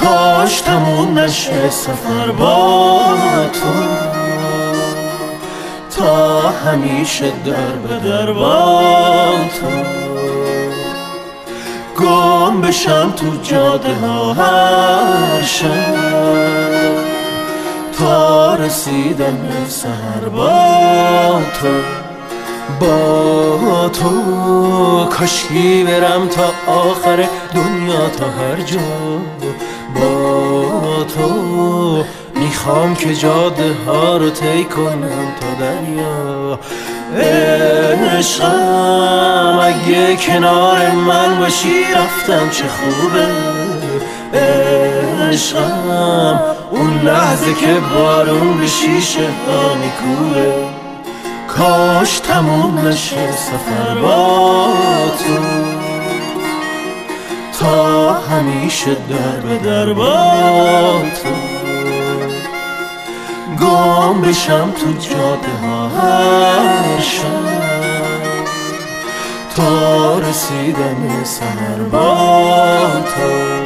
کاش تموم نشه سفر با تو، تا همیشه در به در با تو، گم بشم تو جاده ها هر شب تا رسیدن به سحر با تو. با تو کاشکی برم تا آخر دنیا، تا هر جا با تو میخوام که جاده ها رو طی کنم تا دریا. عشقم اگه کنار من باشی رفتم چه خوبه، عشقم اون لحظه که بارون به شیشه ها میکوبه. کاش تموم نشه سفر با تو، تا همیشه در به در با تو، گم بشم تو جاده ها هر شب تا رسیدن سحر با تو.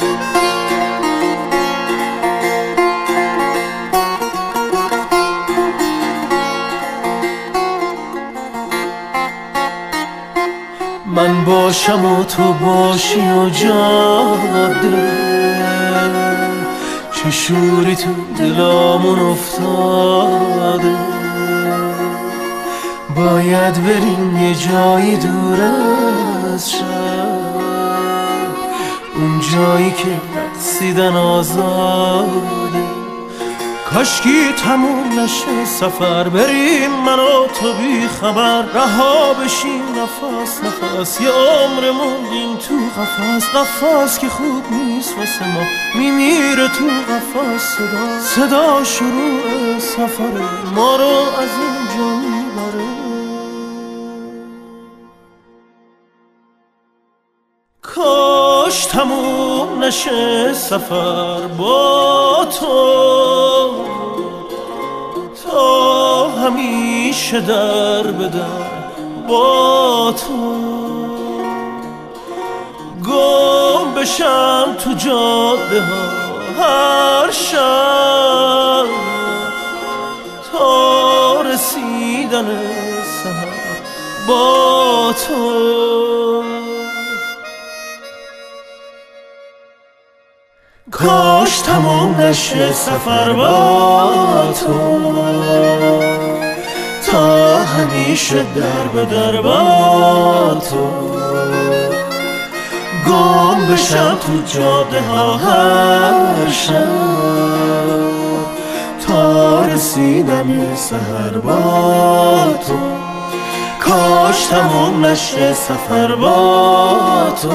من باشم و تو باشی و جاده، چه شوری تو دلامون افتاده. باید بریم یه جایی دور از شهر، اون جایی که رقصیدن آزاده. کاشکی تموم نشه سفر، بریم من و تو بی خبر، رها بشیم نفس نفس، یه عمر موندیم تو قفس. قفس که خوب نیست واسه ما، میمیره تو قفس. صدا شروع سفره، ما رو از اینجا میبره. کاش تموم نشه سفر با تو، تا همیشه در به در با تو، گم بشم تو جاده ها هر شب تا رسیدن سحر با تو. کاش تموم نشه سفر با تو، تا همیشه در به در با تو، گم بشم تو جاده ها هر شب تا رسیدن سحر با تو. کاش تموم نشه سفر با تو،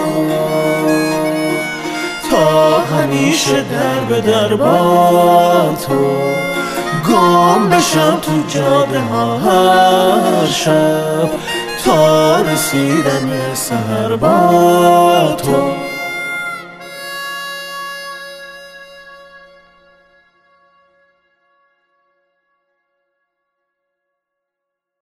تا همیشه در به در با تو، گم بشم تو جاده ها هر شب تا رسیدن سحر با تو.